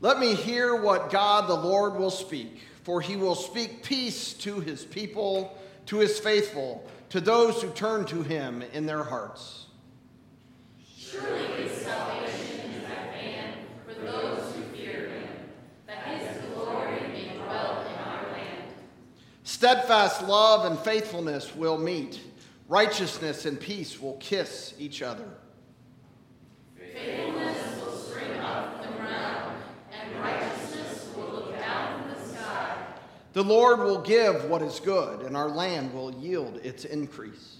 Let me hear what God the Lord will speak, for he will speak peace to his people, to his faithful, to those who turn to him in their hearts. Surely his salvation is at hand for those who fear him, that his glory may dwell in our land. Steadfast love and faithfulness will meet. Righteousness and peace will kiss each other. Faithfulness will spring up from the ground, and righteousness will look down from the sky. The Lord will give what is good, and our land will yield its increase.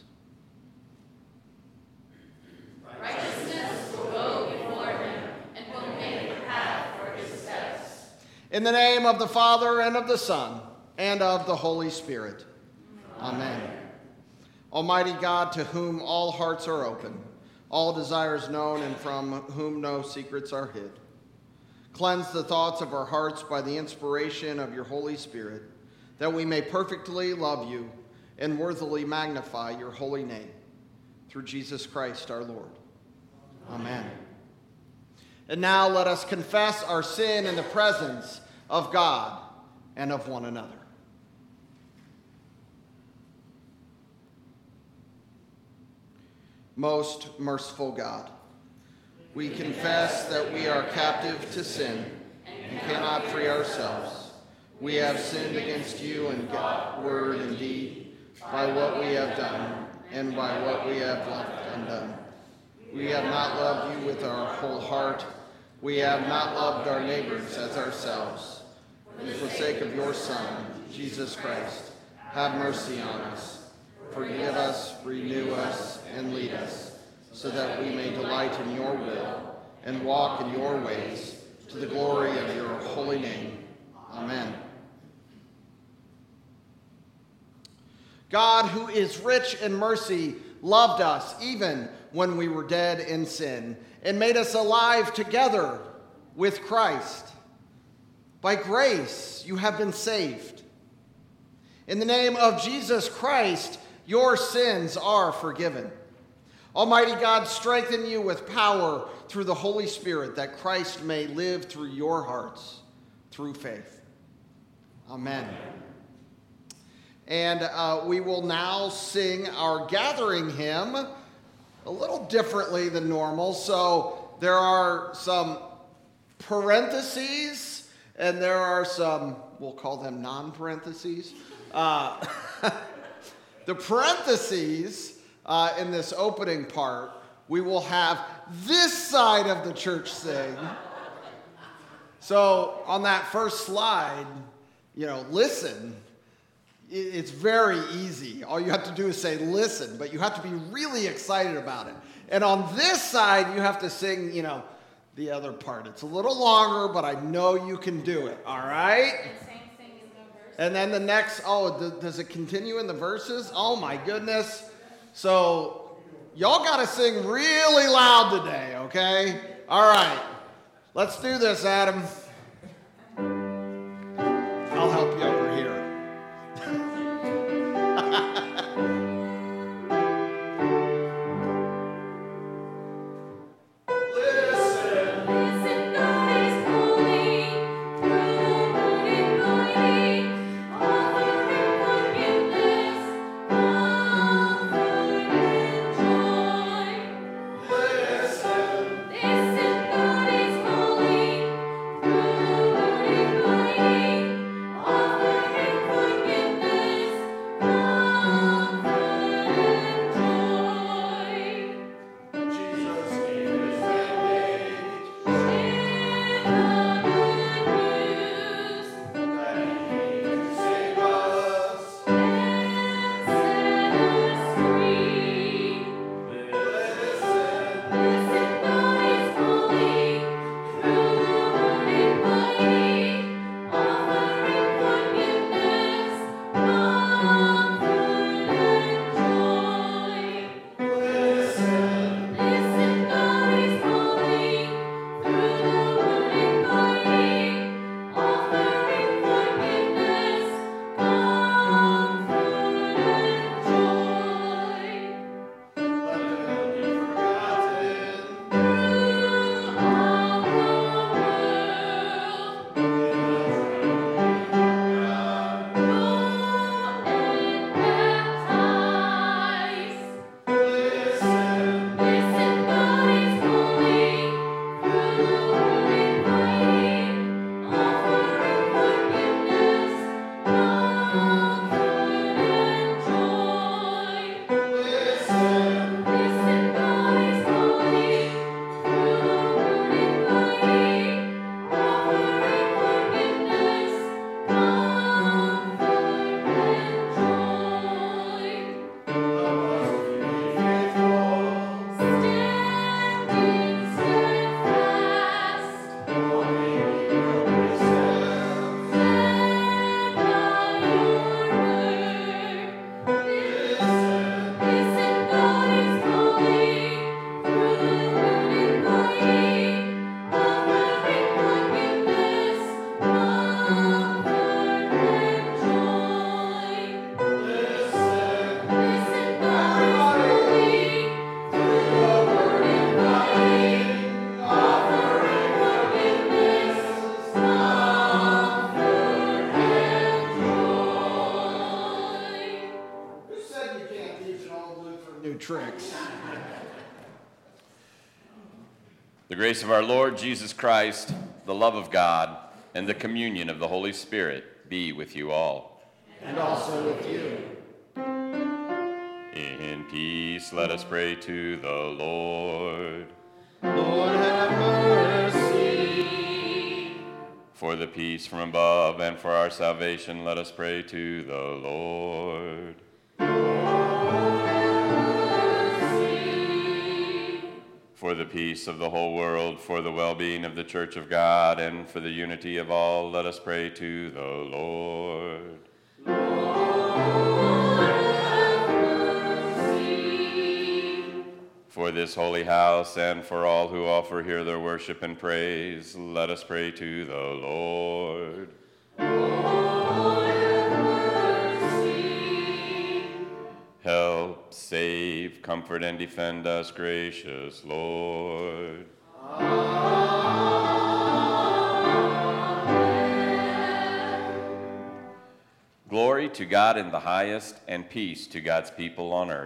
Righteousness will go before him, and will make a path for his steps. In the name of the Father, and of the Son, and of the Holy Spirit. Amen. Almighty God, to whom all hearts are open, all desires known, and from whom no secrets are hid, cleanse the thoughts of our hearts by the inspiration of your Holy Spirit, that we may perfectly love you and worthily magnify your holy name. Through Jesus Christ our Lord. Amen. And now let us confess our sin in the presence of God and of one another. Most merciful God, we confess that we are captive to sin and cannot free ourselves. We have sinned against you in word and deed, by what we have done and by what we have left undone. We have not loved you with our whole heart. We have not loved our neighbors as ourselves. For the sake of your Son, Jesus Christ, have mercy on us. Forgive us, renew us, and lead us, so that we may delight in your will and walk in your ways, to the glory of your holy name. Amen. God, who is rich in mercy, loved us even when we were dead in sin, and made us alive together with Christ. By grace, you have been saved. In the name of Jesus Christ, your sins are forgiven. Almighty God, strengthen you with power through the Holy Spirit, that Christ may live through your hearts through faith. Amen. And we will now sing our gathering hymn a little differently than normal. So there are some parentheses, and there are some, we'll call them non-parentheses. The parentheses in this opening part, we will have this side of the church sing. So on that first slide, listen. It's very easy. All you have to do is say listen, but you have to be really excited about it. And on this side, you have to sing, the other part. It's a little longer, but I know you can do it, all right? And then the next, does it continue in the verses? Oh my goodness. So y'all got to sing really loud today, okay? All right. Let's do this, Adam. I'll help you over here. Listen, God is holy. tricks. The grace of our Lord Jesus Christ, the love of God, and the communion of the Holy Spirit be with you all. And also with you. In peace, let us pray to the Lord. Lord, have mercy. For the peace from above and for our salvation, let us pray to the Lord. For the peace of the whole world, for the well-being of the Church of God, and for the unity of all, let us pray to the Lord. For this holy house and for all who offer here their worship and praise, let us pray to the Lord. Help, save, comfort, and defend us, gracious Lord. Glory to God in the highest, and peace to God's people on earth.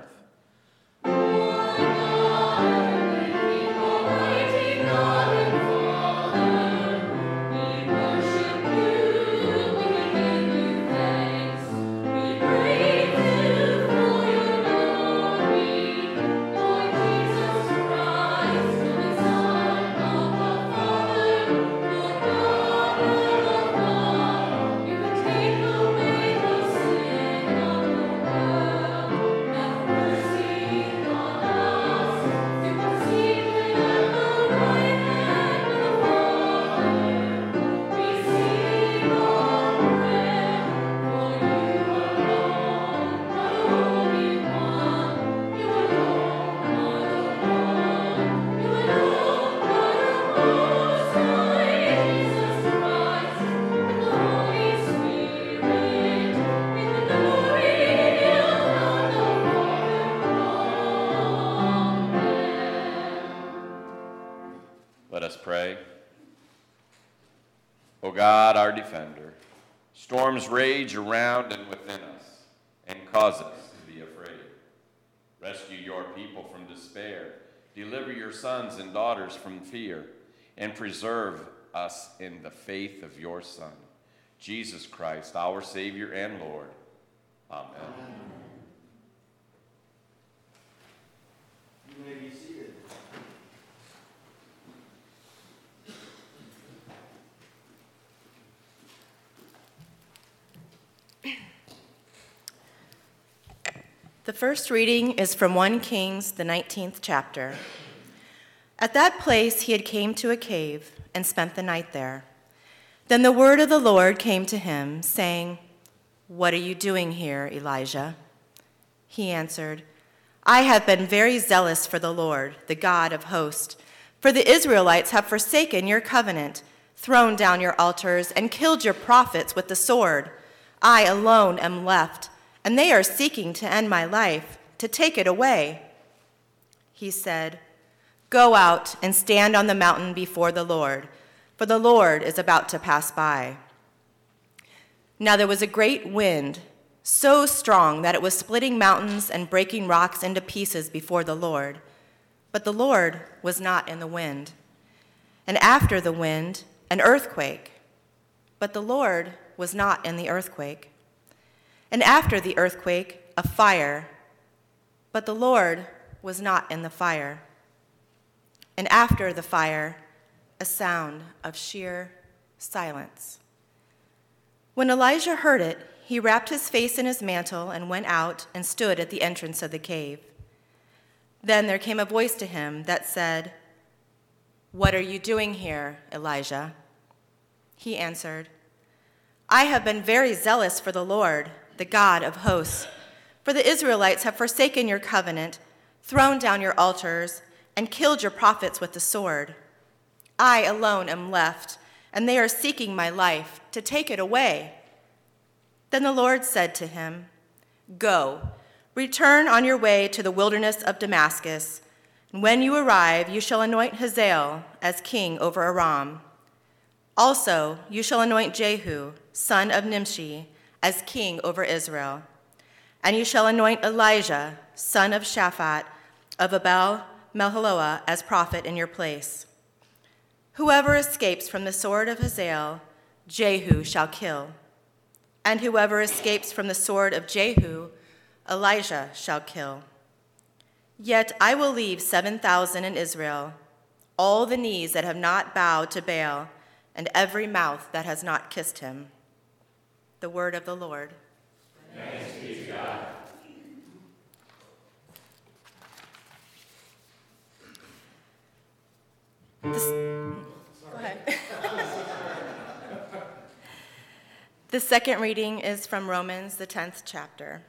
Let us pray. O God, our defender, storms rage around and within us and cause us to be afraid. Rescue your people from despair. Deliver your sons and daughters from fear, and preserve us in the faith of your Son, Jesus Christ, our Savior and Lord. Amen. You may be seated. The first reading is from 1 Kings, the 19th chapter. At that place he had came to a cave and spent the night there. Then the word of the Lord came to him, saying, "What are you doing here, Elijah?" He answered, "I have been very zealous for the Lord, the God of hosts, for the Israelites have forsaken your covenant, thrown down your altars, and killed your prophets with the sword. I alone am left, and they are seeking to end my life, to take it away." He said, "Go out and stand on the mountain before the Lord, for the Lord is about to pass by." Now there was a great wind, so strong that it was splitting mountains and breaking rocks into pieces before the Lord. But the Lord was not in the wind. And after the wind, an earthquake. But the Lord was not in the earthquake. And after the earthquake, a fire. But the Lord was not in the fire. And after the fire, a sound of sheer silence. When Elijah heard it, he wrapped his face in his mantle and went out and stood at the entrance of the cave. Then there came a voice to him that said, "What are you doing here, Elijah?" He answered, "I have been very zealous for the Lord, the God of hosts, for the Israelites have forsaken your covenant, thrown down your altars, and killed your prophets with the sword. I alone am left, and they are seeking my life to take it away." Then the Lord said to him, "Go, return on your way to the wilderness of Damascus, and when you arrive, you shall anoint Hazael as king over Aram. Also, you shall anoint Jehu, son of Nimshi, as king over Israel. And you shall anoint Elijah, son of Shaphat, of Abel-Meholah, as prophet in your place. Whoever escapes from the sword of Hazael, Jehu shall kill. And whoever escapes from the sword of Jehu, Elijah shall kill. Yet I will leave 7,000 in Israel, all the knees that have not bowed to Baal, and every mouth that has not kissed him. The word of the Lord. Thanks be to God. Go ahead. The second reading is from Romans, the 10th chapter.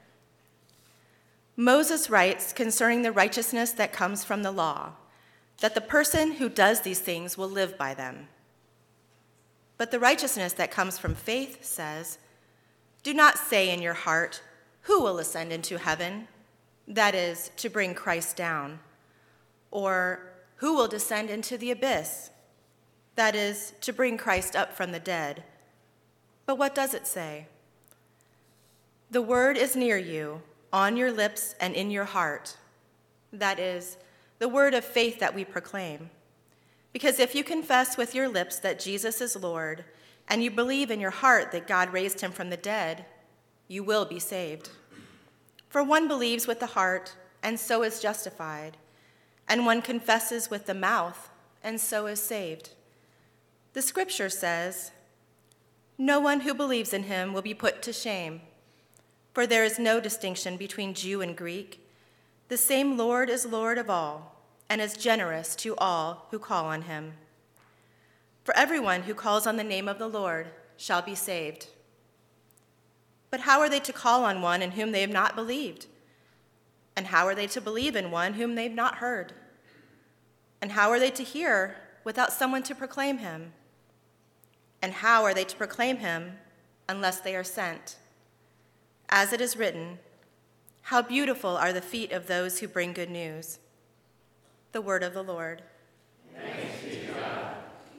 Moses writes concerning the righteousness that comes from the law, that the person who does these things will live by them. But the righteousness that comes from faith says, do not say in your heart, who will ascend into heaven? That is, to bring Christ down. Or, who will descend into the abyss? That is, to bring Christ up from the dead. But what does it say? The word is near you, on your lips and in your heart. That is, the word of faith that we proclaim. Because if you confess with your lips that Jesus is Lord, and you believe in your heart that God raised him from the dead, you will be saved. For one believes with the heart, and so is justified, and one confesses with the mouth, and so is saved. The scripture says, no one who believes in him will be put to shame, for there is no distinction between Jew and Greek. The same Lord is Lord of all, and is generous to all who call on him. For everyone who calls on the name of the Lord shall be saved. But how are they to call on one in whom they have not believed? And how are they to believe in one whom they've not heard? And how are they to hear without someone to proclaim him? And how are they to proclaim him unless they are sent? As it is written, how beautiful are the feet of those who bring good news. The word of the Lord. Thanks be to God.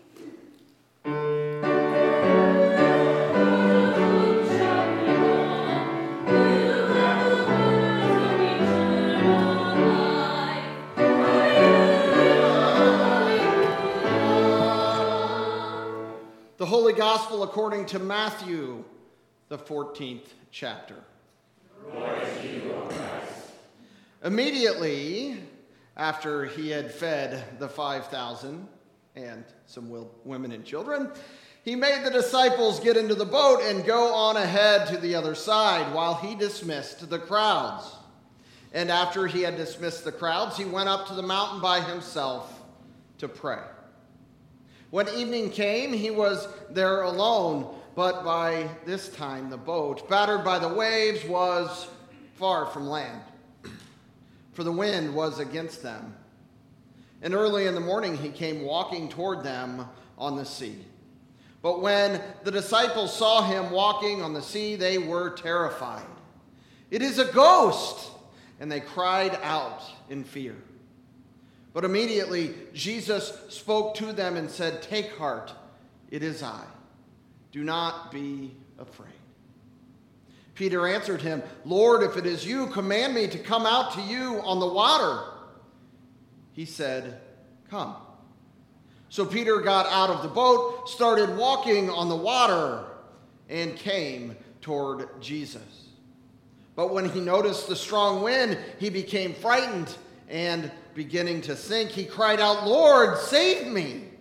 The Holy Gospel according to Matthew, the 14th chapter. Glory to you, O Christ. Immediately after he had fed the 5,000 and some women and children, he made the disciples get into the boat and go on ahead to the other side while he dismissed the crowds. And after he had dismissed the crowds, he went up to the mountain by himself to pray. When evening came, he was there alone, but by this time the boat, battered by the waves, was far from land, for the wind was against them. And early in the morning he came walking toward them on the sea. But when the disciples saw him walking on the sea, they were terrified. "It is a ghost!" And they cried out in fear. But immediately Jesus spoke to them and said, "Take heart, it is I. Do not be afraid." Peter answered him, "Lord, if it is you, command me to come out to you on the water." He said, "Come." So Peter got out of the boat, started walking on the water, and came toward Jesus. But when he noticed the strong wind, he became frightened, and beginning to sink, he cried out, "Lord, save me!"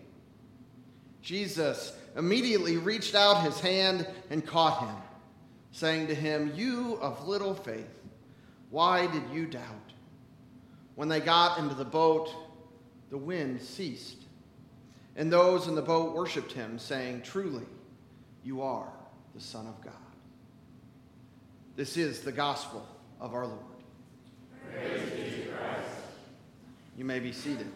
Jesus immediately reached out his hand and caught him, saying to him, "You of little faith, why did you doubt?" When they got into the boat, the wind ceased, and those in the boat worshipped him, saying, "Truly, you are the Son of God." This is the gospel of our Lord. Praise be to Christ. You may be seated.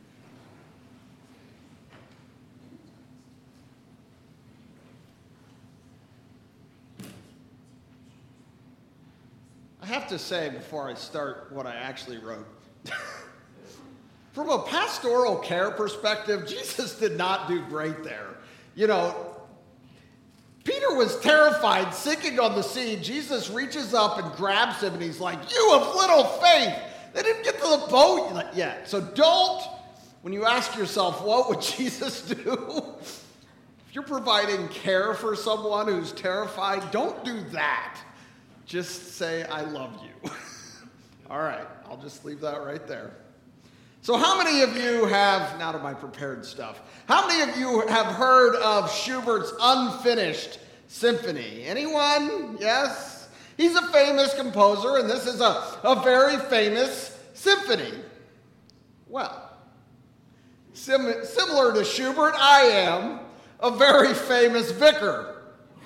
I have to say before I start what I actually wrote, from a pastoral care perspective, Jesus did not do great there. You know, Peter Peter was terrified, sinking on the sea. Jesus reaches up and grabs him, and he's like, "You of little faith." They didn't get to the boat yet. So when you ask yourself, what would Jesus do? If you're providing care for someone who's terrified, don't do that. Just say, "I love you." All right, I'll just leave that right there. So how many of you have, now to my prepared stuff, how many of you have heard of Schubert's Unfinished Symphony? Anyone? Yes? He's a famous composer, and this is a very famous symphony. Well, similar to Schubert, I am a very famous vicar.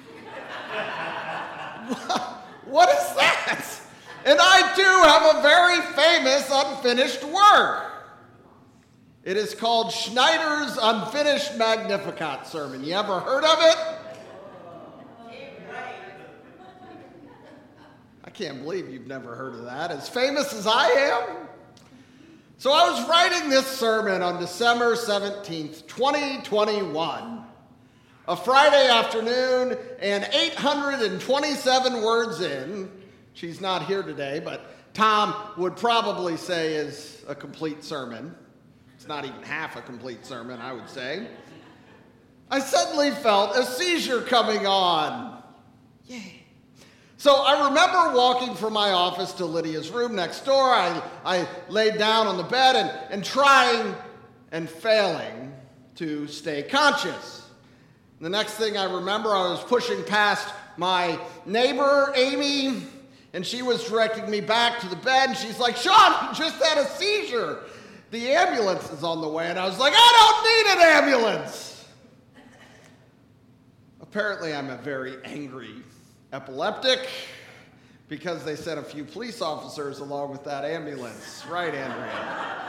What is that? And I too have a very famous unfinished work. It is called Schneider's Unfinished Magnificat Sermon. You ever heard of it? I can't believe you've never heard of that. As famous as I am. So I was writing this sermon on December 17th, 2021. A Friday afternoon, and 827 words in. She's not here today, but Tom would probably say is a complete sermon. It's not even half a complete sermon, I would say. I suddenly felt a seizure coming on. Yay. So I remember walking from my office to Lydia's room next door. I laid down on the bed and trying and failing to stay conscious. The next thing I remember, I was pushing past my neighbor, Amy, and she was directing me back to the bed, and she's like, "Sean, you just had a seizure. The ambulance is on the way." And I was like, "I don't need an ambulance." Apparently, I'm a very angry epileptic because they sent a few police officers along with that ambulance. Right, Andrea?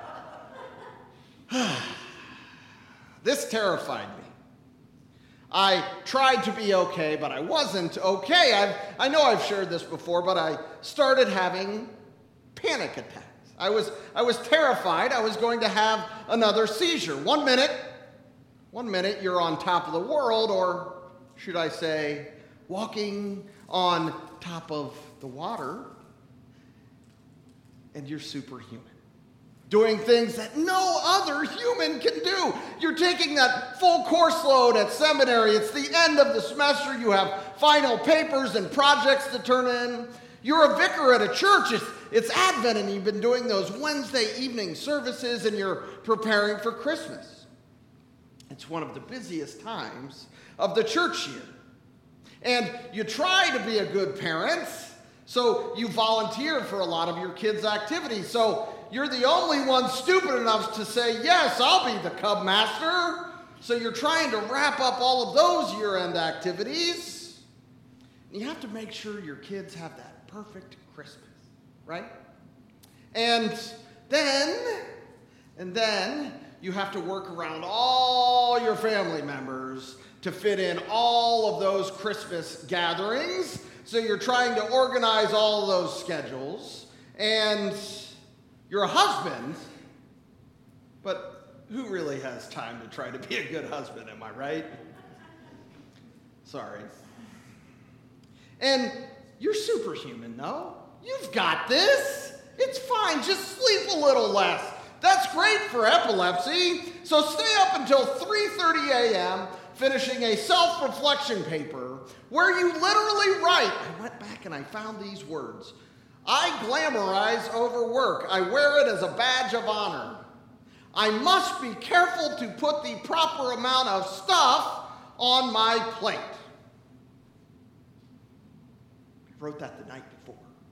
This terrified me. I tried to be okay, but I wasn't okay. I know I've shared this before, but I started having panic attacks. I was terrified I was going to have another seizure. One minute you're on top of the world, or should I say, walking on top of the water, and you're superhuman. Doing things that no other human can do. You're taking that full course load at seminary. It's the end of the semester. You have final papers and projects to turn in. You're a vicar at a church. It's Advent, and you've been doing those Wednesday evening services, and you're preparing for Christmas. It's one of the busiest times of the church year. And you try to be a good parent, so you volunteer for a lot of your kids' activities. So you're the only one stupid enough to say, "Yes, I'll be the Cub Master." So you're trying to wrap up all of those year-end activities. You have to make sure your kids have that perfect Christmas, right? And then you have to work around all your family members to fit in all of those Christmas gatherings. So you're trying to organize all of those schedules. And you're a husband, but who really has time to try to be a good husband, am I right? Sorry. And you're superhuman, no? You've got this. It's fine. Just sleep a little less. That's great for epilepsy. So stay up until 3:30 a.m., finishing a self-reflection paper where you literally write, I went back and I found these words, "I glamorize overwork. I wear it as a badge of honor. I must be careful to put the proper amount of stuff on my plate." I wrote that the night before.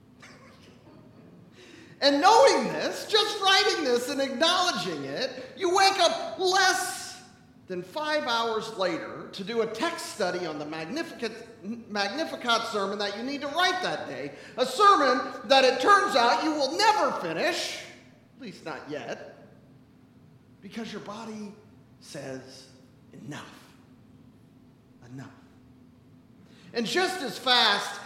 And knowing this, just writing this and acknowledging it, you wake up less than 5 hours later to do a text study on the Magnificat sermon that you need to write that day. A sermon that it turns out you will never finish, at least not yet, because your body says enough. Enough. And just as fast,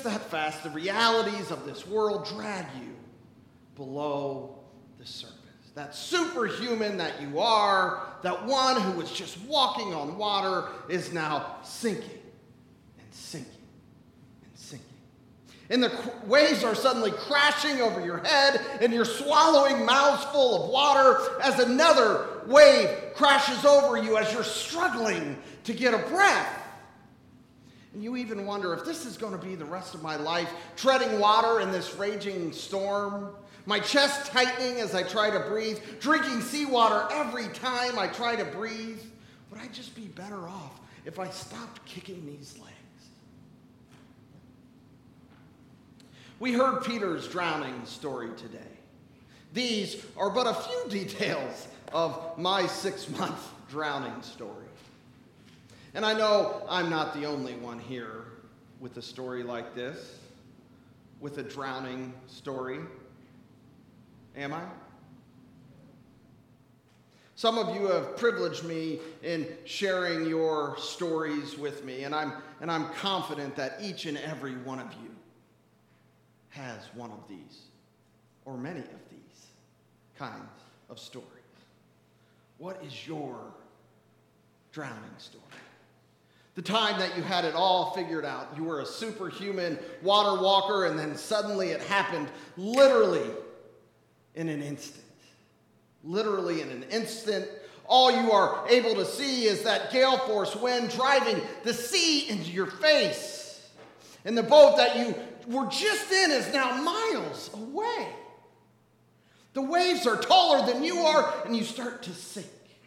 the realities of this world drag you below the surface. that superhuman that you are, that one who was just walking on water is now sinking and sinking and sinking. And the waves are suddenly crashing over your head, and you're swallowing mouths full of water as another wave crashes over you as you're struggling to get a breath. And you even wonder if this is going to be the rest of my life, treading water in this raging storm, my chest tightening as I try to breathe, drinking seawater every time I try to breathe. Would I just be better off if I stopped kicking these legs? We heard Peter's drowning story today. These are but a few details of my 6-month drowning story. And I know I'm not the only one here with a story like this, with a drowning story. Am I? Some of you have privileged me in sharing your stories with me, and I'm confident that each and every one of you has one of these, or many of these kinds of stories. What is your drowning story? The time that you had it all figured out. You were a superhuman water walker, and then suddenly it happened literally in an instant. Literally in an instant. All you are able to see is that gale force wind driving the sea into your face. And the boat that you were just in is now miles away. The waves are taller than you are, and you start to sink.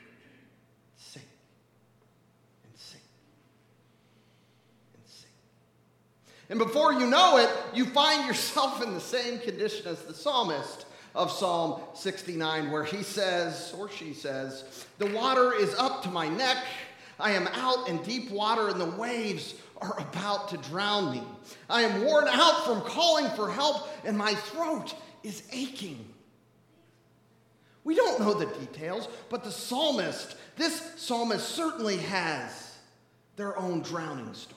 And before you know it, you find yourself in the same condition as the psalmist of Psalm 69, where he says, or she says, "The water is up to my neck. I am out in deep water, and the waves are about to drown me. I am worn out from calling for help, and my throat is aching." We don't know the details, but this psalmist certainly has their own drowning story.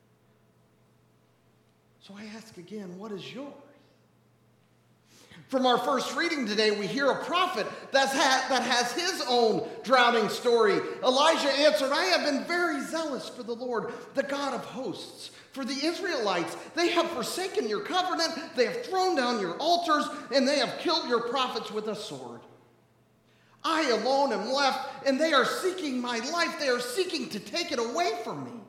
So I ask again, what is yours? From our first reading today, we hear a prophet that has his own drowning story. Elijah answered, "I have been very zealous for the Lord, the God of hosts. For the Israelites, they have forsaken your covenant, they have thrown down your altars, and they have killed your prophets with a sword. I alone am left, and they are seeking my life. They are seeking to take it away from me."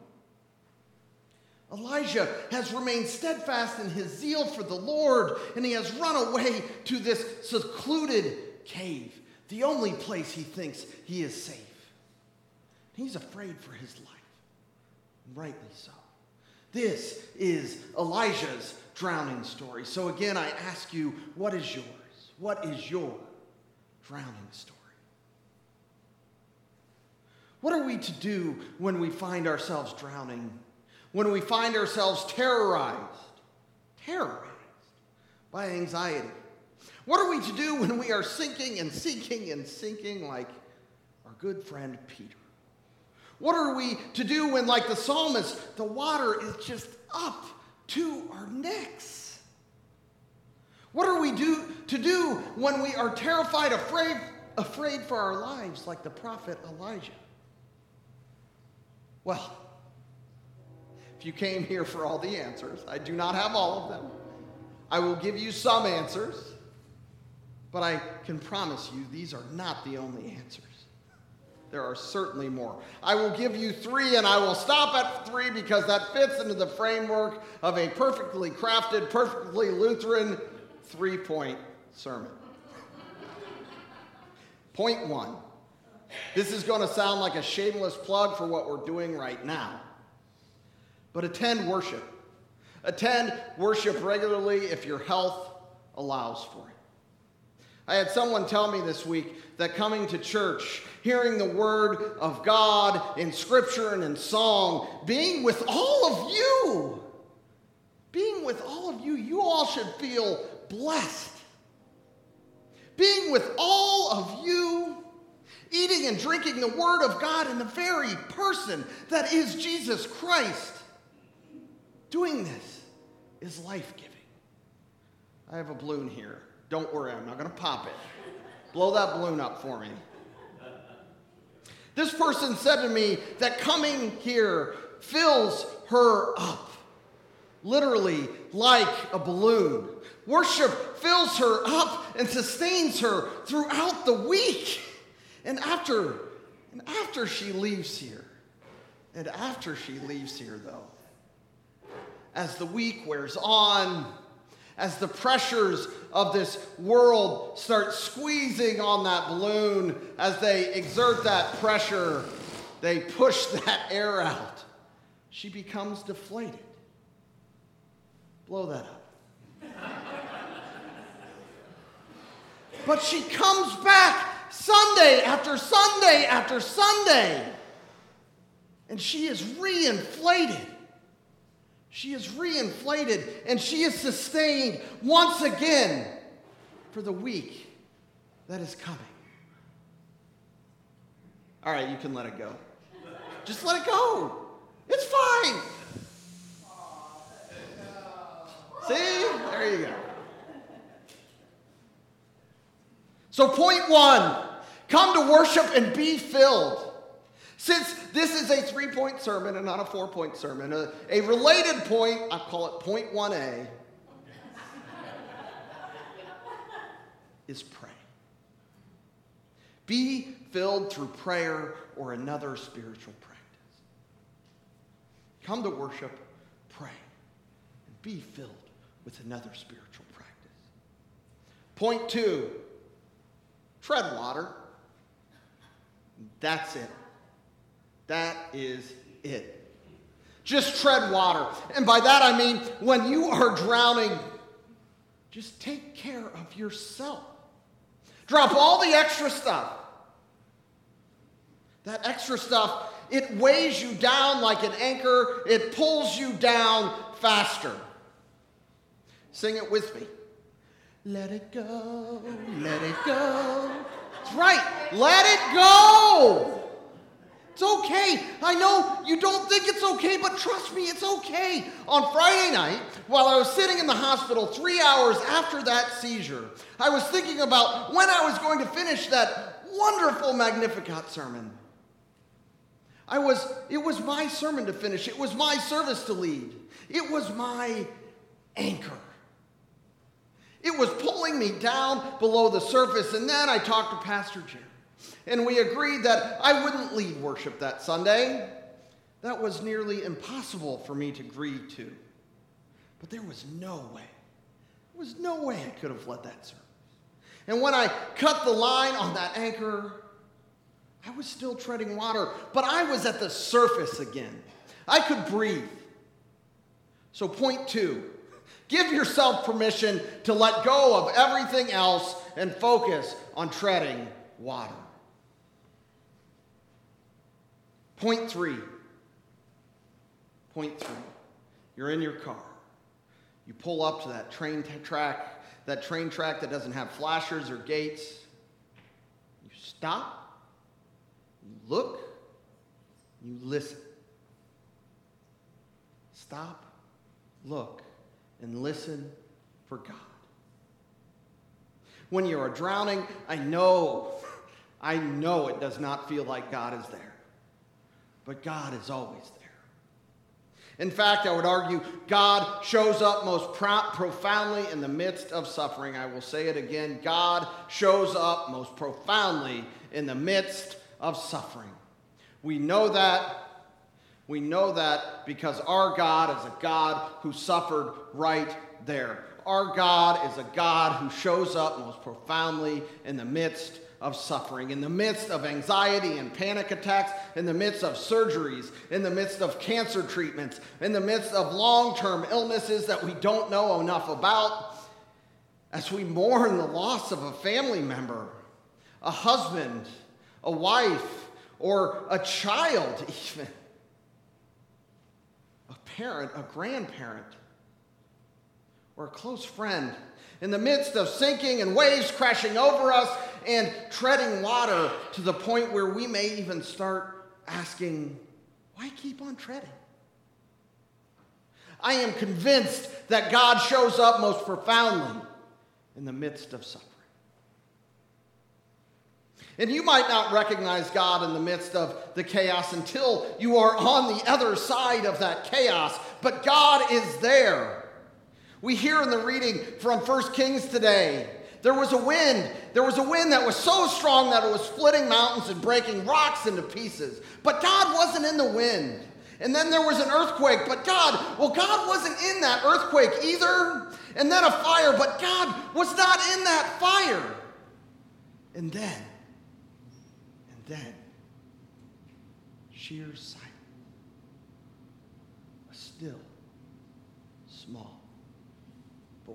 Elijah has remained steadfast in his zeal for the Lord, and he has run away to this secluded cave, the only place he thinks he is safe. He's afraid for his life, and rightly so. This is Elijah's drowning story. So again, I ask you, what is yours? What is your drowning story? What are we to do when we find ourselves drowning? When we find ourselves terrorized by anxiety? What are we to do when we are sinking and sinking and sinking like our good friend Peter? What are we to do when, like the psalmist, the water is just up to our necks? What are we to do when we are terrified, afraid for our lives like the prophet Elijah? Well, if you came here for all the answers, I do not have all of them. I will give you some answers, but I can promise you these are not the only answers. There are certainly more. I will give you 3, and I will stop at 3 because that fits into the framework of a perfectly crafted, perfectly Lutheran 3-point sermon. Point 1. This is going to sound like a shameless plug for what we're doing right now. But attend worship. Attend worship regularly if your health allows for it. I had someone tell me this week that coming to church, hearing the word of God in scripture and in song, being with all of you, you all should feel blessed. Being with all of you, eating and drinking the word of God in the very person that is Jesus Christ. Doing this is life-giving. I have a balloon here. Don't worry, I'm not going to pop it. Blow that balloon up for me. This person said to me that coming here fills her up, literally like a balloon. Worship fills her up and sustains her throughout the week. And after she leaves here, though, as the week wears on, as the pressures of this world start squeezing on that balloon, as they exert that pressure, they push that air out, she becomes deflated. Blow that up. But she comes back Sunday after Sunday after Sunday, and she is reinflated. She is reinflated, and she is sustained once again for the week that is coming. All right, you can let it go. Just let it go. It's fine. See? There you go. So point 1, come to worship and be filled. Since this is a 3-point sermon and not a 4-point sermon, a related point, I call it point 1A, is pray. Be filled through prayer or another spiritual practice. Come to worship, pray, and be filled with another spiritual practice. Point 2, tread water. That's it. That is it. Just tread water. And by that I mean when you are drowning, just take care of yourself. Drop all the extra stuff. That extra stuff, it weighs you down like an anchor. It pulls you down faster. Sing it with me. Let it go, let it go. That's right, let it go. It's okay. I know you don't think it's okay, but trust me, it's okay. On Friday night, while I was sitting in the hospital 3 hours after that seizure, I was thinking about when I was going to finish that wonderful Magnificat sermon. It was my sermon to finish. It was my service to lead. It was my anchor. It was pulling me down below the surface, and then I talked to Pastor Jerry. And we agreed that I wouldn't lead worship that Sunday. That was nearly impossible for me to agree to. But there was no way. There was no way I could have led that service. And when I cut the line on that anchor, I was still treading water, but I was at the surface again. I could breathe. So point 2, give yourself permission to let go of everything else and focus on treading water. Point 3. You're in your car. You pull up to that train track that doesn't have flashers or gates. You stop, you look, you listen. Stop, look, and listen for God. When you are drowning, I know it does not feel like God is there. But God is always there. In fact, I would argue God shows up most profoundly in the midst of suffering. I will say it again. God shows up most profoundly in the midst of suffering. We know that. We know that because our God is a God who suffered right there. Our God is a God who shows up most profoundly in the midst of suffering, in the midst of anxiety and panic attacks, in the midst of surgeries, in the midst of cancer treatments, in the midst of long-term illnesses that we don't know enough about, as we mourn the loss of a family member, a husband, a wife, or a child even, a parent, a grandparent, or a close friend, in the midst of sinking and waves crashing over us and treading water to the point where we may even start asking, why keep on treading? I am convinced that God shows up most profoundly in the midst of suffering. And you might not recognize God in the midst of the chaos until you are on the other side of that chaos. But God is there. We hear in the reading from 1 Kings today, there was a wind. There was a wind that was so strong that it was splitting mountains and breaking rocks into pieces. But God wasn't in the wind. And then there was an earthquake, but God wasn't in that earthquake either. And then a fire, but God was not in that fire. And then, sheer silence. A still, small voice.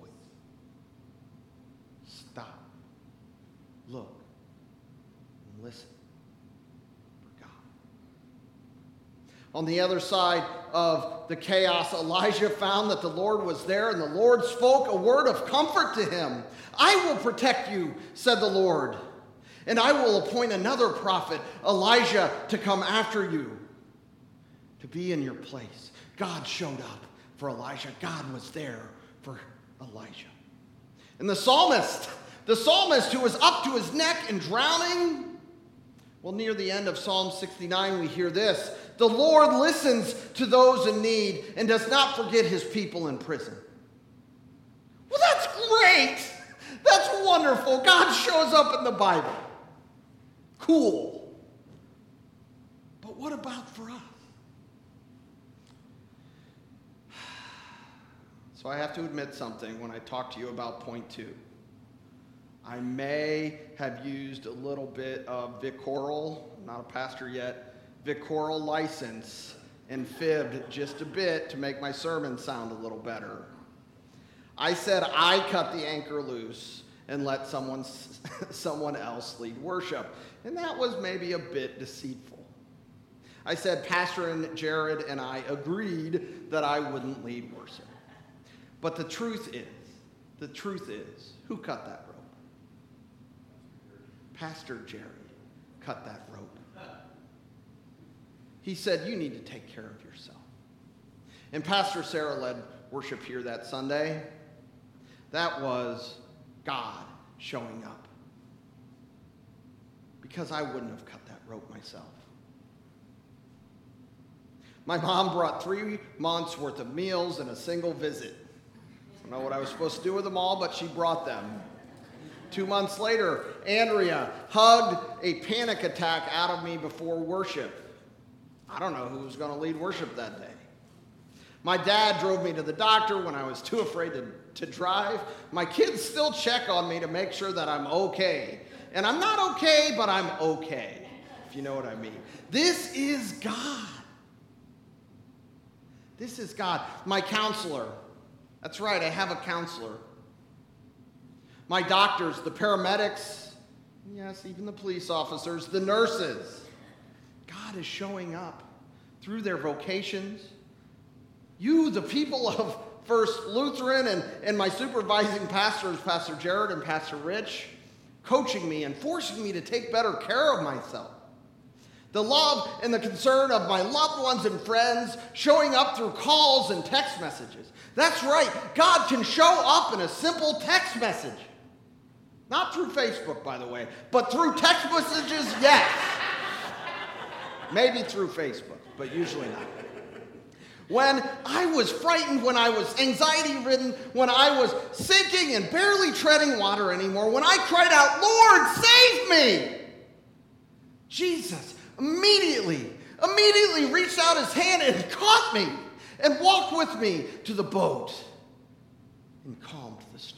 Stop, look, and listen for God. On the other side of the chaos, Elijah found that the Lord was there, and the Lord spoke a word of comfort to him. I will protect you, said the Lord, and I will appoint another prophet, Elijah, to come after you, to be in your place. God showed up for Elijah. God was there for Elijah. And the psalmist who was up to his neck in drowning, well, near the end of Psalm 69, we hear this: the Lord listens to those in need and does not forget his people in prison. Well, that's great. That's wonderful. God shows up in the Bible. Cool. But what about for us? So I have to admit something when I talk to you about point 2. I may have used a little bit of Vic Coral, I'm not a pastor yet, Vic Coral license, and fibbed just a bit to make my sermon sound a little better. I said I cut the anchor loose and let someone else lead worship. And that was maybe a bit deceitful. I said Pastor Jared and I agreed that I wouldn't lead worship. But the truth is, who cut that rope? Pastor Jared cut that rope. He said, you need to take care of yourself. And Pastor Sarah led worship here that Sunday. That was God showing up. Because I wouldn't have cut that rope myself. My mom brought 3 months worth of meals in a single visit. I don't know what I was supposed to do with them all, but she brought them. 2 months later, Andrea hugged a panic attack out of me before worship. I don't know who was going to lead worship that day. My dad drove me to the doctor when I was too afraid to drive. My kids still check on me to make sure that I'm okay. And I'm not okay, but I'm okay, if you know what I mean. This is God. This is God. My counselor. That's right, I have a counselor. My doctors, the paramedics, yes, even the police officers, the nurses. God is showing up through their vocations. You, the people of First Lutheran, and my supervising pastors, Pastor Jared and Pastor Rich, coaching me and forcing me to take better care of myself. The love and the concern of my loved ones and friends showing up through calls and text messages. That's right, God can show up in a simple text message. Not through Facebook, by the way, but through text messages, yes. Maybe through Facebook, but usually not. When I was frightened, when I was anxiety-ridden, when I was sinking and barely treading water anymore, when I cried out, Lord, save me! Jesus immediately reached out his hand and caught me and walked with me to the boat and calmed the storm.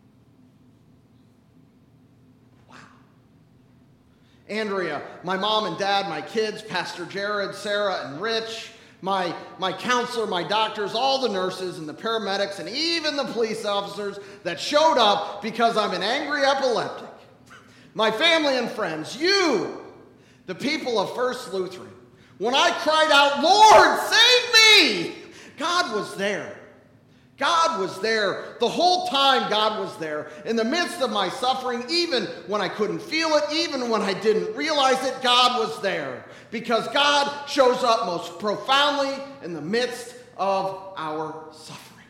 Wow. Andrea, my mom and dad, my kids, Pastor Jared, Sarah, and Rich, my counselor, my doctors, all the nurses and the paramedics, and even the police officers that showed up because I'm an angry epileptic. My family and friends, you, the people of First Lutheran. When I cried out, Lord, save me! God was there. God was there. The whole time God was there. In the midst of my suffering, even when I couldn't feel it, even when I didn't realize it, God was there. Because God shows up most profoundly in the midst of our suffering.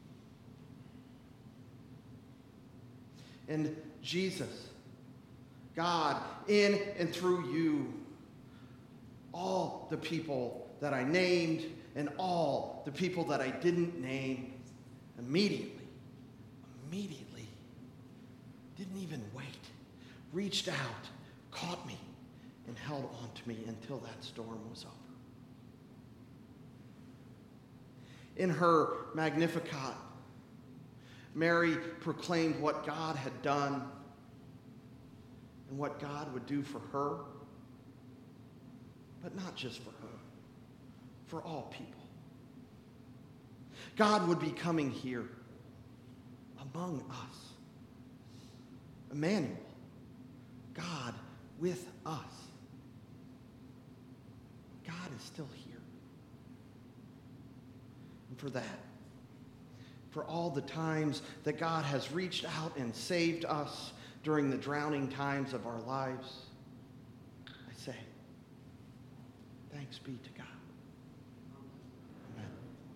And Jesus, God, in and through you, all the people that I named and all the people that I didn't name immediately, didn't even wait, reached out, caught me, and held on to me until that storm was over. In her Magnificat, Mary proclaimed what God had done and what God would do for her, but not just for her, for all people. God would be coming here among us. Emmanuel, God with us. God is still here. And for that, for all the times that God has reached out and saved us during the drowning times of our lives, I say, thanks be to God. Amen.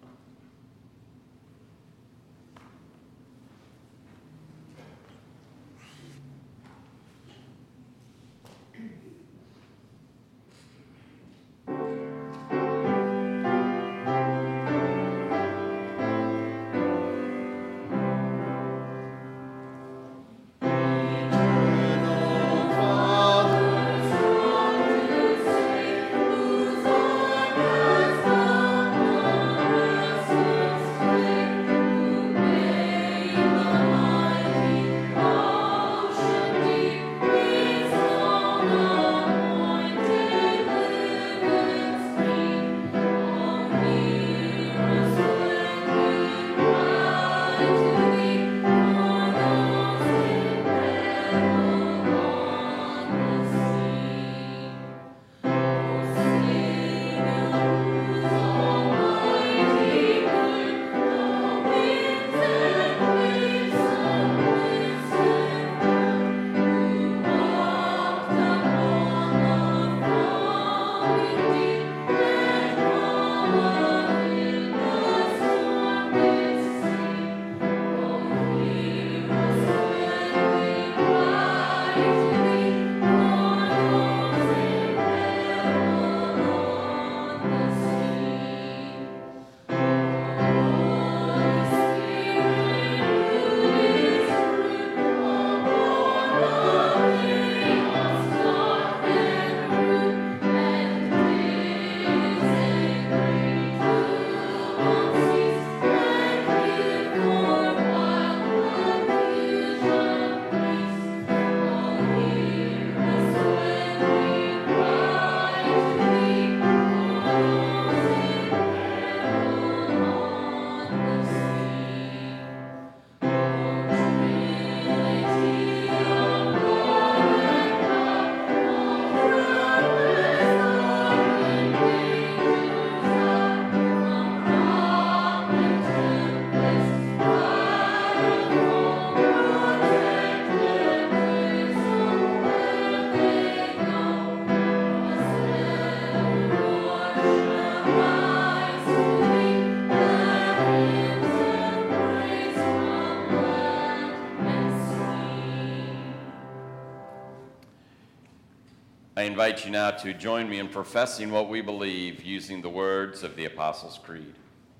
I invite you now to join me in professing what we believe using the words of the Apostles' Creed.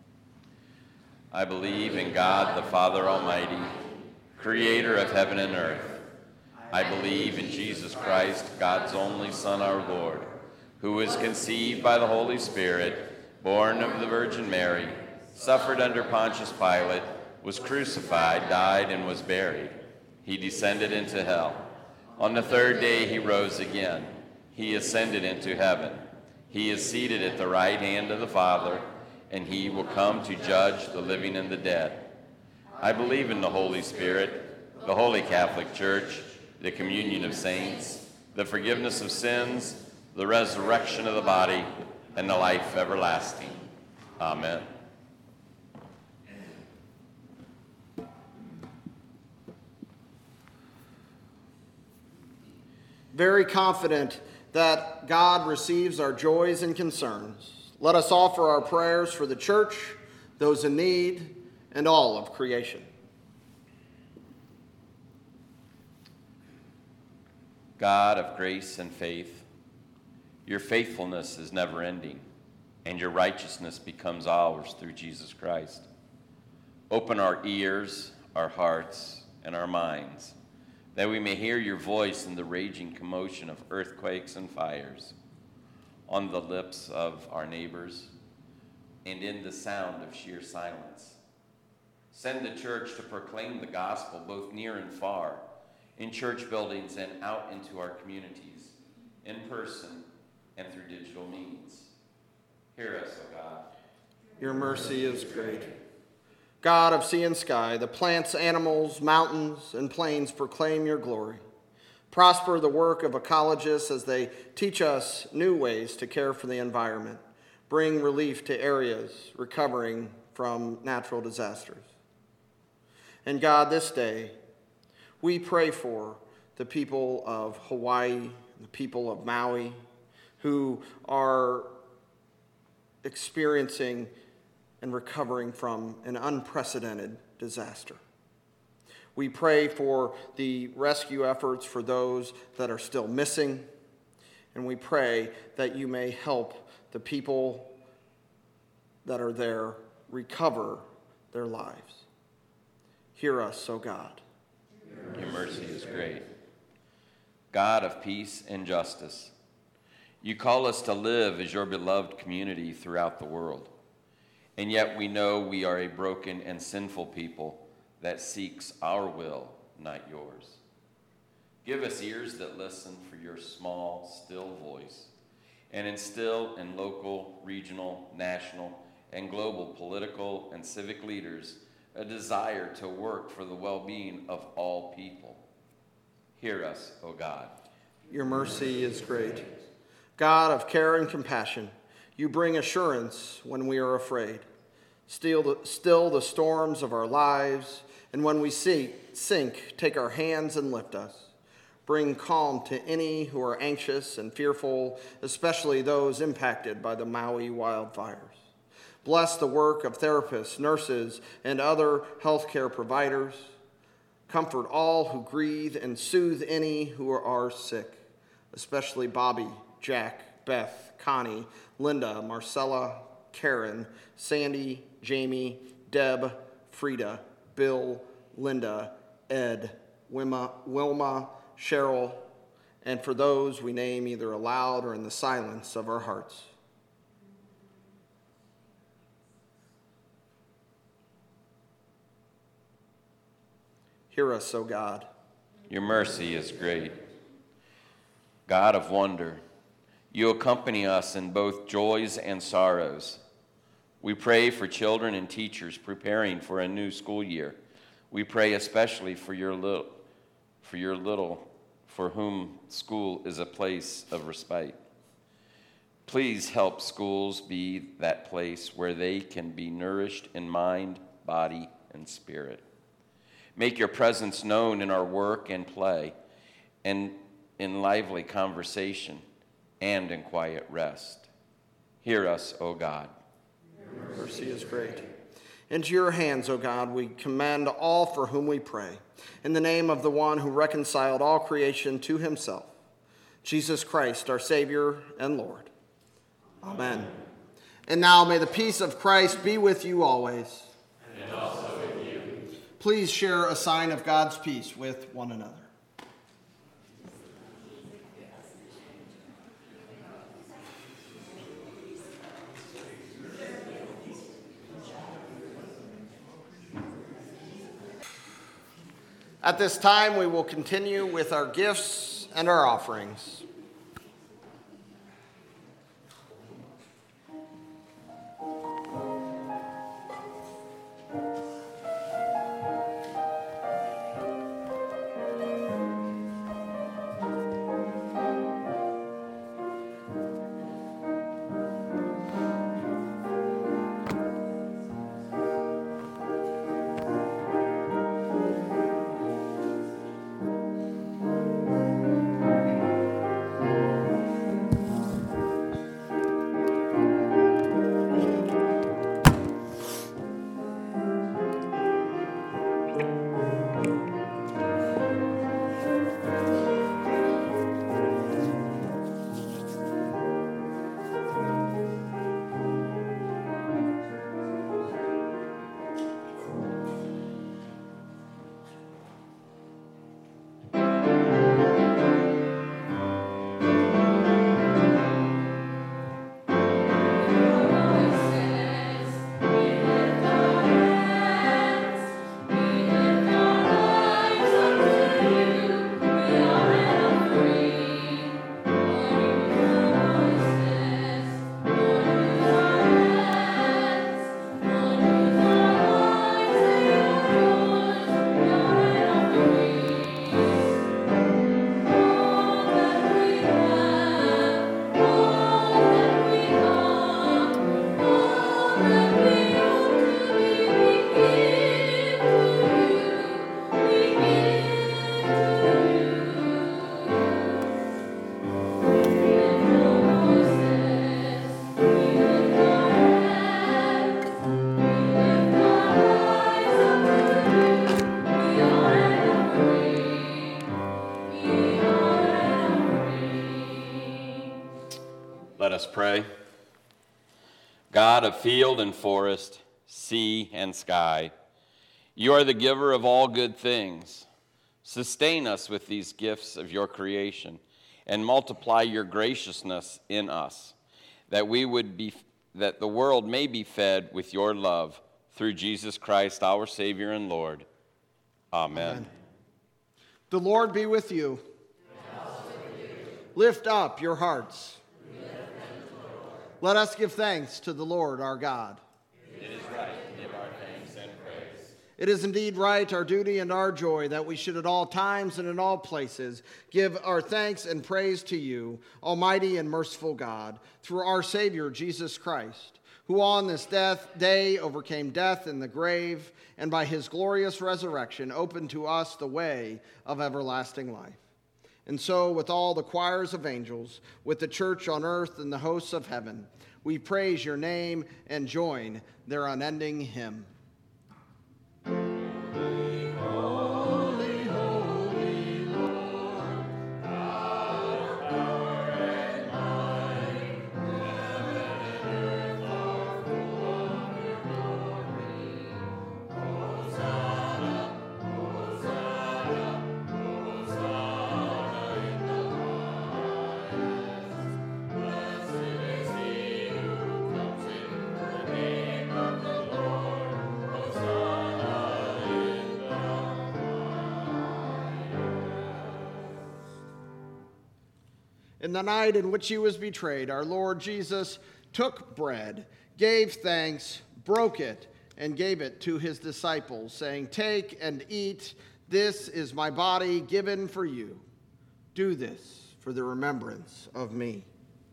I believe in God, the Father Almighty, creator of heaven and earth. I believe in Jesus Christ, God's only Son, our Lord, who was conceived by the Holy Spirit, born of the Virgin Mary, suffered under Pontius Pilate, was crucified, died, and was buried. He descended into hell. On the third day he rose again. He ascended into heaven. He is seated at the right hand of the Father, and he will come to judge the living and the dead. I believe in the Holy Spirit, the Holy Catholic Church, the communion of saints, the forgiveness of sins, the resurrection of the body, and the life everlasting. Amen. Very confident that God receives our joys and concerns, let us offer our prayers for the church, those in need, and all of creation. God of grace and faith, your faithfulness is never ending, and your righteousness becomes ours through Jesus Christ. Open our ears, our hearts, and our minds, that we may hear your voice in the raging commotion of earthquakes and fires, on the lips of our neighbors, and in the sound of sheer silence. Send the church to proclaim the gospel both near and far, in church buildings and out into our communities, in person and through digital means. Hear us, O God. Your mercy is great. God of sea and sky, the plants, animals, mountains, and plains proclaim your glory. Prosper the work of ecologists as they teach us new ways to care for the environment. Bring relief to areas recovering from natural disasters. And God, this day, we pray for the people of Hawaii, the people of Maui, who are experiencing and recovering from an unprecedented disaster. We pray for the rescue efforts for those that are still missing, and we pray that you may help the people that are there recover their lives. Hear us, O God. Your mercy is great. God of peace and justice, you call us to live as your beloved community throughout the world. And yet we know we are a broken and sinful people that seeks our will, not yours. Give us ears that listen for your small, still voice, and instill in local, regional, national, and global political and civic leaders a desire to work for the well-being of all people. Hear us, O God. Your mercy is great. God of care and compassion, you bring assurance when we are afraid. Still the storms of our lives, and when we sink, take our hands and lift us. Bring calm to any who are anxious and fearful, especially those impacted by the Maui wildfires. Bless the work of therapists, nurses, and other healthcare providers. Comfort all who grieve and soothe any who are sick, especially Bobby, Jack, Beth, Connie, Linda, Marcella, Karen, Sandy, Jamie, Deb, Frida, Bill, Linda, Ed, Wilma, Cheryl, and for those we name either aloud or in the silence of our hearts. Hear us, O God. Your mercy is great. God of wonder, you accompany us in both joys and sorrows. We pray for children and teachers preparing for a new school year. We pray especially for your little, for whom school is a place of respite. Please help schools be that place where they can be nourished in mind, body, and spirit. Make your presence known in our work and play, and in lively conversation, and in quiet rest. Hear us, O God. Your mercy is great. Into your hands, O God, we commend all for whom we pray, in the name of the one who reconciled all creation to himself, Jesus Christ, our Savior and Lord. Amen. And now may the peace of Christ be with you always. And also with you. Please share a sign of God's peace with one another. At this time, we will continue with our gifts and our offerings. us pray. God of field and forest, sea and sky, you are the giver of all good things. Sustain us with these gifts of your creation and multiply your graciousness in us, that the world may be fed with your love through Jesus Christ, our Savior and Lord. Amen. The Lord be with you. And also with you. Lift up your hearts. Let us give thanks to the Lord our God. It is right to give our thanks and praise. It is indeed right, our duty and our joy, that we should at all times and in all places give our thanks and praise to you, Almighty and merciful God, through our Savior Jesus Christ, who on this day overcame death in the grave, and by his glorious resurrection opened to us the way of everlasting life. And so, with all the choirs of angels, with the church on earth and the hosts of heaven, we praise your name and join their unending hymn. In the night in which he was betrayed, our Lord Jesus took bread, gave thanks, broke it, and gave it to his disciples, saying, "Take and eat. This is my body given for you. Do this for the remembrance of me."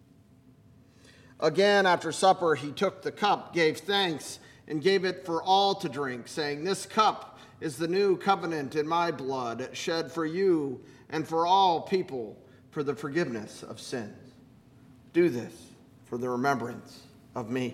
Again, after supper, he took the cup, gave thanks, and gave it for all to drink, saying, "This cup is the new covenant in my blood, shed for you and for all people, for the forgiveness of sins. Do this for the remembrance of me."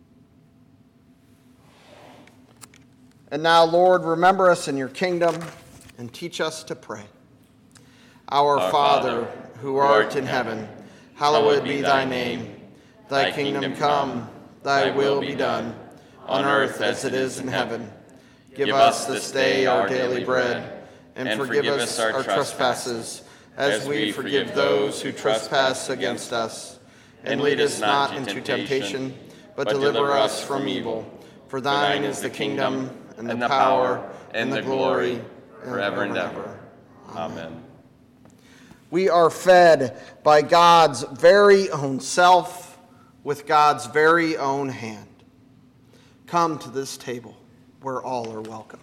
And now, Lord, remember us in your kingdom and teach us to pray. Our Father, who art in heaven, hallowed be thy name. Thy kingdom come, thy will be done, on earth as it is in heaven. Give us this day our daily bread, and forgive us our trespasses, as we forgive those who trespass against us. And lead us not into temptation, but deliver us from evil. For thine is the kingdom, and the power, and the glory, forever and ever. Amen. We are fed by God's very own self, with God's very own hand. Come to this table where all are welcome.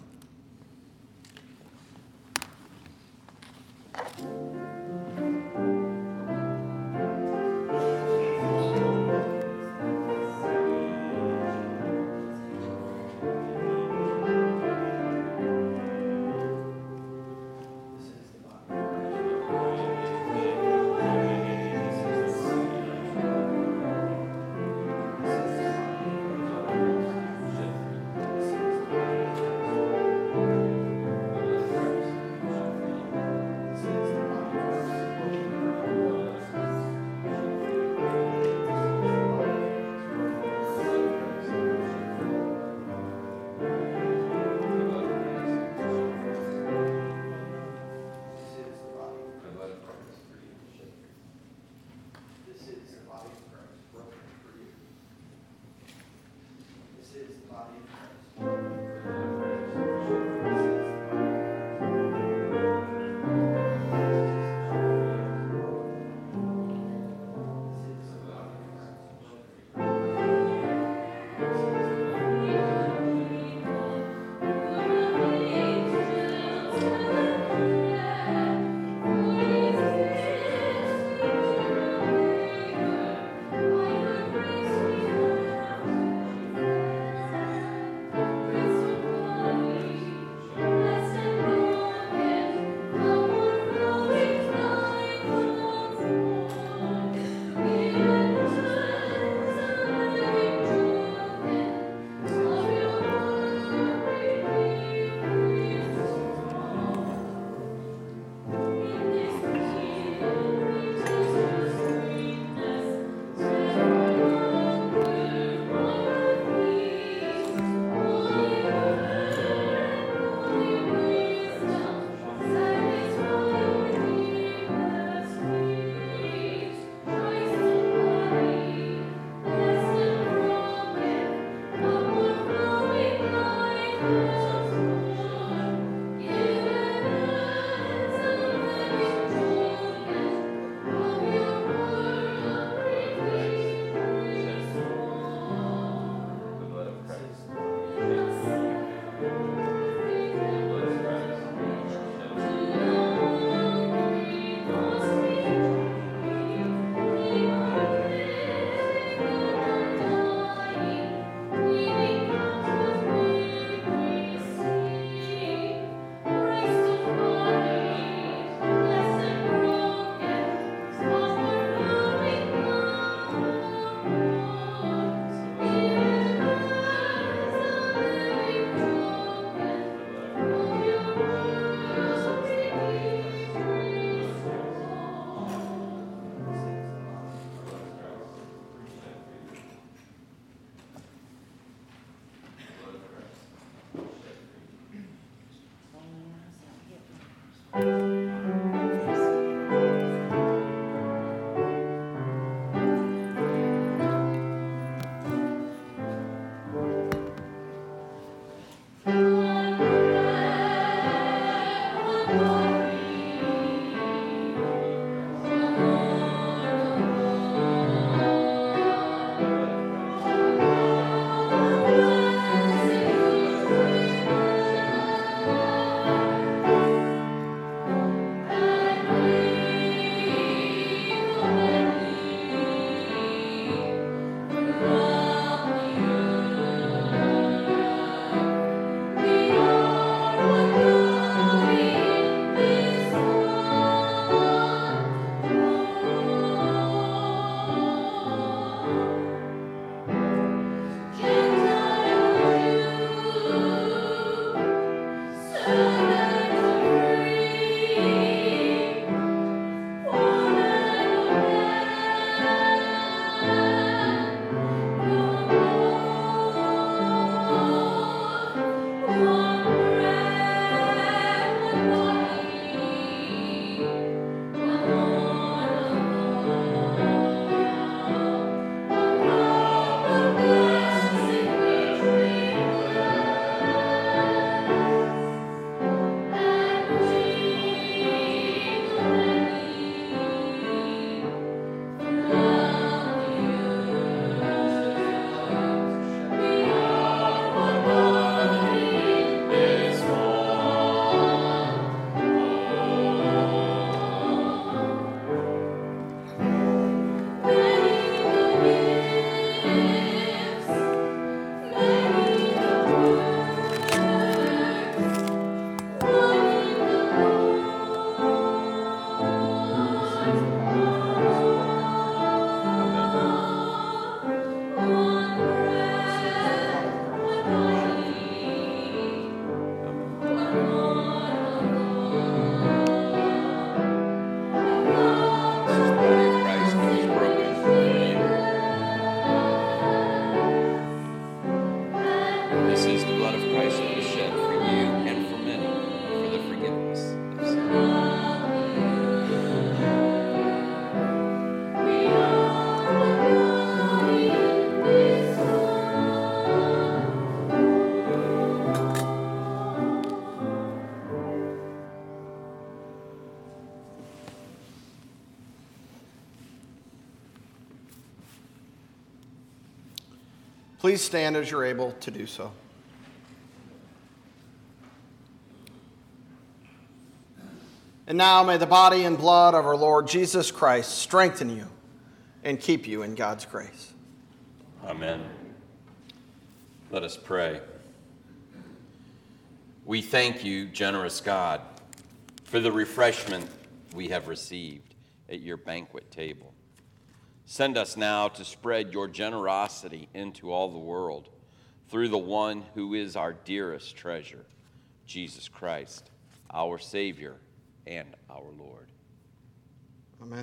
Please stand as you're able to do so. And now may the body and blood of our Lord Jesus Christ strengthen you and keep you in God's grace. Amen. Let us pray. We thank you, generous God, for the refreshment we have received at your banquet table. Send us now to spread your generosity into all the world through the one who is our dearest treasure, Jesus Christ, our Savior and our Lord. Amen.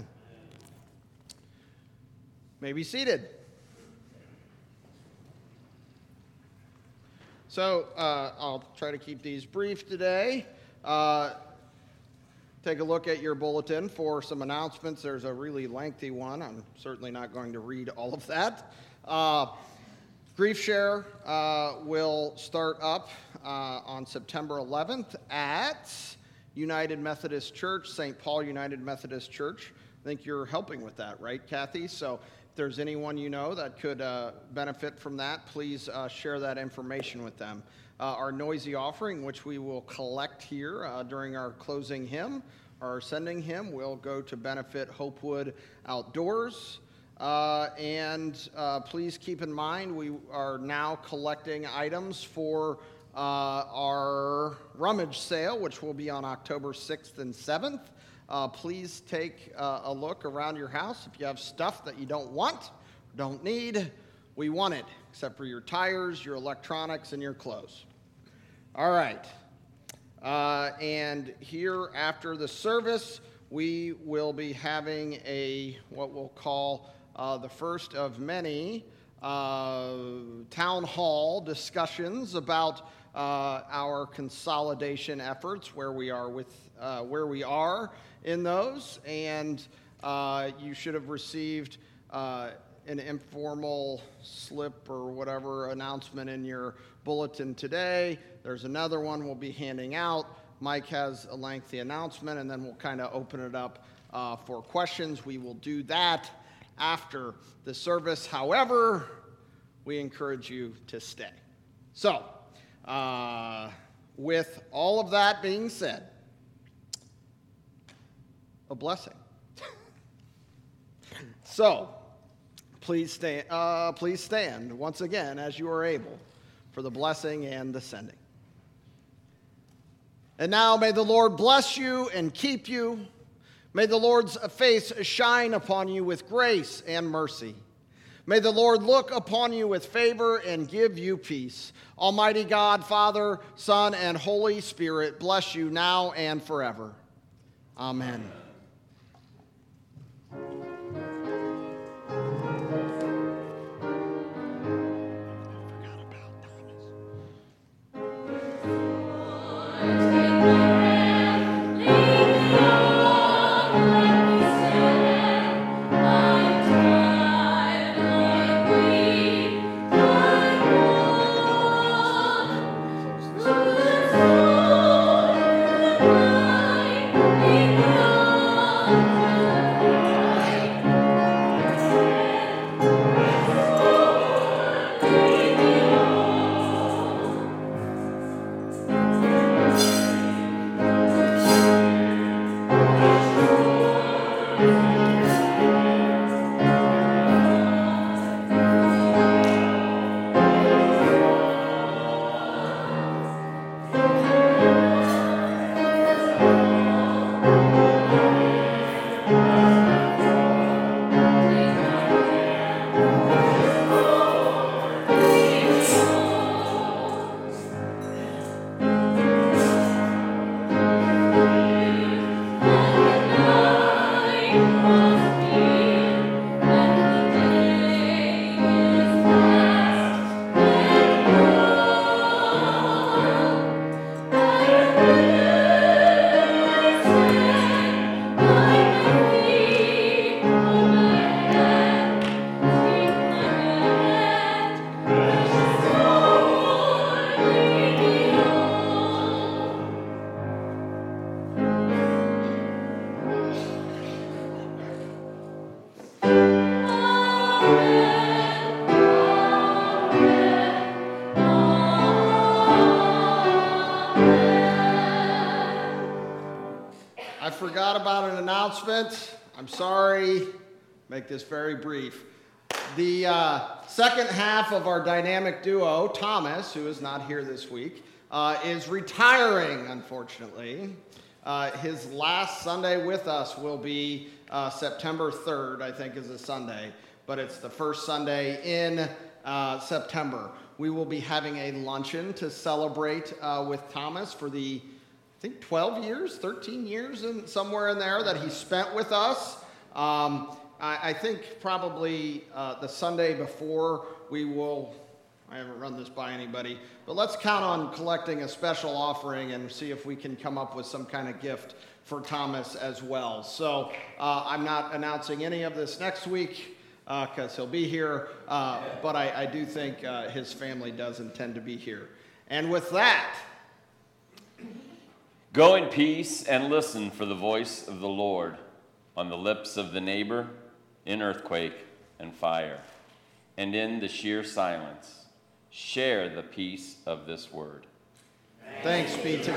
May be seated. So I'll try to keep these brief today. Take a look at your bulletin for some announcements. There's a really lengthy one. I'm certainly not going to read all of that. Grief Share will start up on September 11th at United Methodist Church, St. Paul United Methodist Church. I think you're helping with that, right, Kathy? So if there's anyone you know that could benefit from that, please share that information with them. Our noisy offering, which we will collect here during our closing hymn, our sending hymn, will go to benefit Hopewood Outdoors. And please keep in mind, we are now collecting items for our rummage sale, which will be on October 6th and 7th. Please take a look around your house. If you have stuff that you don't want, don't need, we want it, except for your tires, your electronics, and your clothes. All right. And here after the service, we will be having what we'll call the first of many town hall discussions about our consolidation efforts, where we are in those. And you should have received an informal slip or whatever announcement in your bulletin today. There's another one we'll be handing out. Mike has a lengthy announcement, and then we'll kind of open it up for questions. We will do that after the service. However, we encourage you to stay. So, with all of that being said, a blessing. So, please stand once again as you are able for the blessing and the sending. And now may the Lord bless you and keep you. May the Lord's face shine upon you with grace and mercy. May the Lord look upon you with favor and give you peace. Almighty God, Father, Son, and Holy Spirit, bless you now and forever. Amen. Thank you. I forgot about an announcement. I'm sorry. Make this very brief. The second half of our dynamic duo, Thomas, who is not here this week, is retiring, unfortunately. His last Sunday with us will be September 3rd, I think is a Sunday, but it's the first Sunday in September. We will be having a luncheon to celebrate with Thomas for the, I think, 12 years, 13 years, and somewhere in there that he spent with us. I think probably the Sunday before we will, I haven't run this by anybody, but let's count on collecting a special offering and see if we can come up with some kind of gift for Thomas as well. So I'm not announcing any of this next week because he'll be here, but I do think his family does intend to be here. And with that, go in peace and listen for the voice of the Lord on the lips of the neighbor, in earthquake and fire, and in the sheer silence. Share the peace of this word. Thanks be to